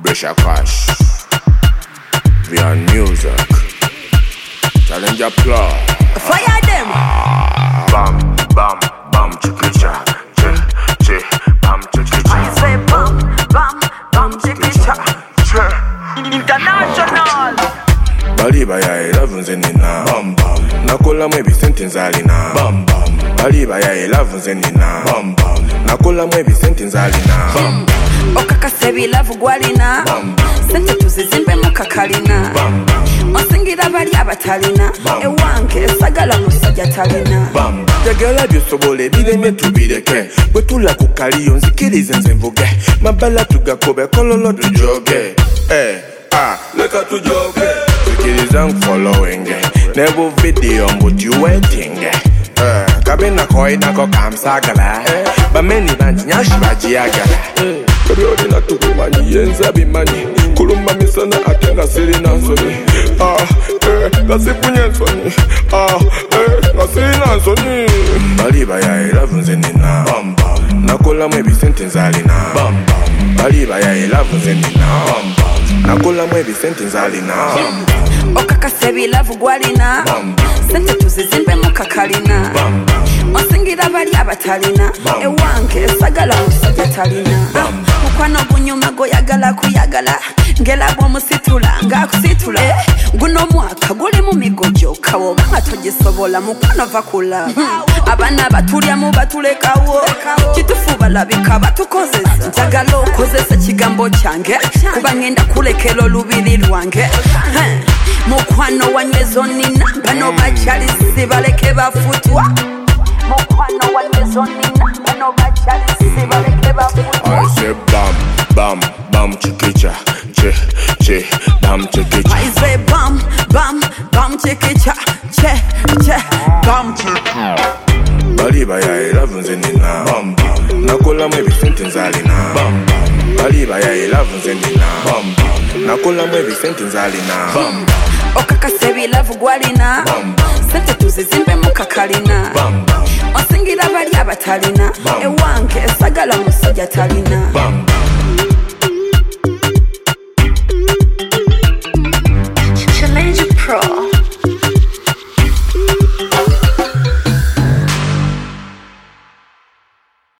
Brescia Cash, via music, challenge applause. Fire them. Bam, bam, bam, chikicha, che, bam, chikicha. I say bam, bam, bam, chikicha, che. International. Baliba ya 11 zenina, bam bam. Nakola mwebi sentence alina, bam bam. Baliba ya 11 zenina, bam bam. Nakola mwebi sentence alina, bam bam. Okaka sebi love gwalina, sente tuzizimbe mukakalina. Osingira bali abatalina, ewange sagala musajja talina. Jagala byosobole bireme tubireke, bwe tula ku kaliyo nzikirize nze mvuge, mabala tugakobe kololo tujoge. Leka tujoge. Sikiriza following, never video mbuti waiting. Kabina koi nako kamsagala, bameni banji nyashi bajiagala. Kabyodi na tukumani yenza bimani, kulumba misana atenga siri nansoni. Gasipu nyensoni, gasiri nansoni. Baliba ya 11 zenina, bam bam. Nakola mwebi sentence alina, bam bam. Baliba ya 11 zenina, bam bam. Nakola mwebi sentence alina, bam bam. Okaka sebi love gwalina, sente tuzizimbe mukakalina. Osingira bali abatalina, ewange sagala musajja talina. Mukwano gunyuma goyagala kuyagala, ngelabo musitula ngakusitula. Guno mwaka guli mu migojo kawo banga togisobola mukwano vakula. Abana batulya mu batulekawo, kitufu balabika batukozesa. Njagala okozesa kigambo kyange, kuba ngenda kulekera olubiri lwange. Mukwano wanywezo nina, bano bakyalisi baleke bafutwa. Mukwano wanywezo nina, bano bakyalisi baleke bafutwa. I say bam, bam, bam chikicha, che, bam chikicha. I say bam, bam, bam chikicha, che, bam chikicha. Baliba ya 11 zenina, bam bam. Nakola mwebi sentence alina, bam bam. Baliba ya 11 zenina, bam bam. Nakola mwebi sentence alina, bam bam. Okaka sebi love gwalina, sente tuzizimbe mukakalina. Osingira bali abatalina, ewange sagala musajja talina.